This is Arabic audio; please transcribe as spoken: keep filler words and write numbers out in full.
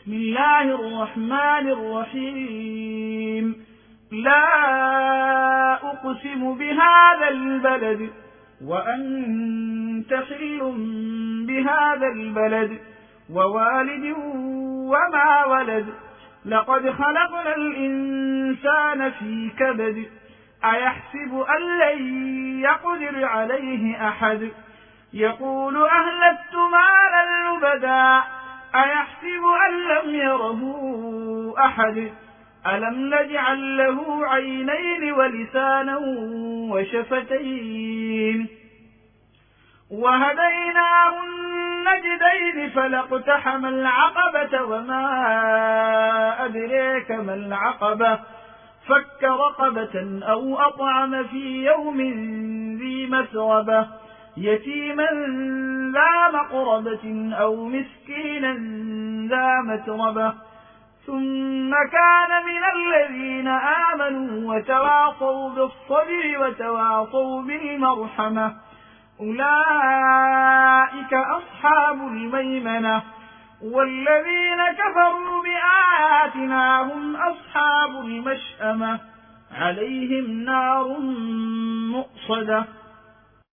بسم الله الرحمن الرحيم لا أقسم بهذا البلد وأنت حل بهذا البلد ووالد وما ولد لقد خلقنا الإنسان في كبد أيحسب أن لن يقدر عليه أحد يقول أهلكت مالا لبدا أيحسب أن لم يره أحد ألم نجعل له عينين ولسانا وشفتين وهديناه النجدين فلاقتحم العقبة وما أدريك ما العقبة فك رقبة أو أطعم في يوم ذي مسغبة يتيما ذا مقربة أو مسكينا ذا متربة ثم كان من الذين آمنوا وتواصوا بالصبر وتواصوا بالمرحمة أولئك أصحاب الميمنة والذين كفروا بآياتنا هم أصحاب المشأمة عليهم نار مؤصدة